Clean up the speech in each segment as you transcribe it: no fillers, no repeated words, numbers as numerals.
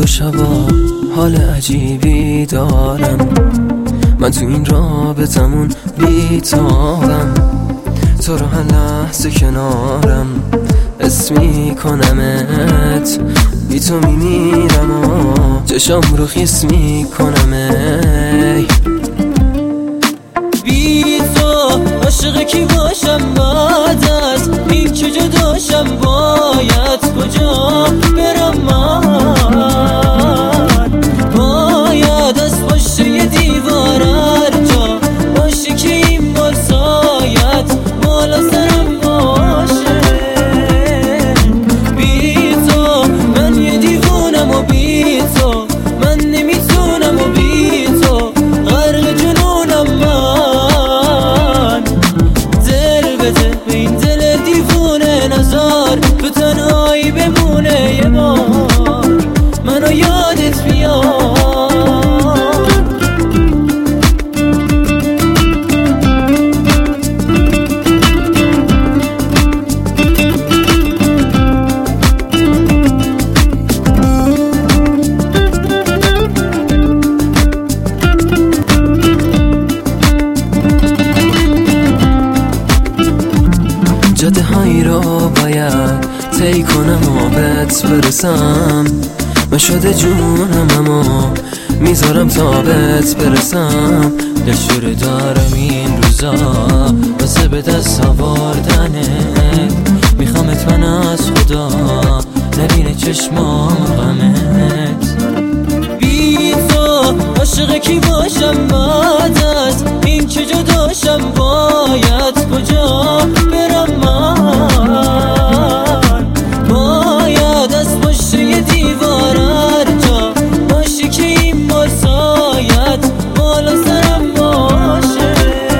شبا حال عجیبی دارم، من تو این رابطمون بی‌تابم، تو رو هر لحظه کنارم حس میکنمت، بی تو میمیرم و چشام رو خیس میکنم. بی تو عاشق کی باشم بعد از این که جداشم، باید کجا برم من؟ باید از پشت یه دیوار هر جا باشی که این بار سایت بالا سرم باشه. بی تو من یه دیوونم و بی تو من نمیتونم و بی تو غرق جنونم من. دل بده به این دل دیوونه، نزار تو تنهایی بمونه یه بار منو یادت بیاد. جاده هایی رو باید طی کنم و بهت برسم، من شده جونم اما میذارم تا بهت برسم. دلشور دارم این روزا واسه به دست آوردنت، میخوامت من از خدا نبینه چشمام غمت. بی تو عاشق کی باشم بعد از این که جداشم، باید کجا برم من؟ باید از پشت یه دیوار هر جا باشی که این بار سایت بالا سرم باشه.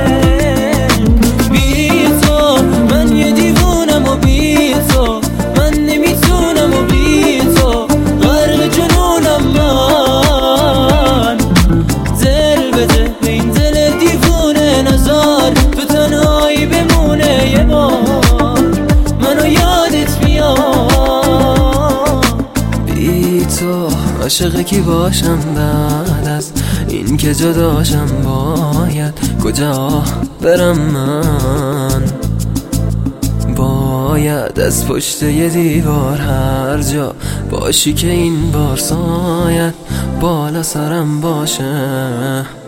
بی تو من یه دیوونم و بی تو من نمیتونم و بی تو غرق جنونم من. دل بده به این دل دیوونه، نزار تو تنهایی بمونه یه بار منو یادت بیاد. بی تو عاشق کی باشم بعد از این که جداشم، باید کجا برم من؟ باید از پشت یه دیوار هر جا باشی که این بار سایت بالا سرم باشه.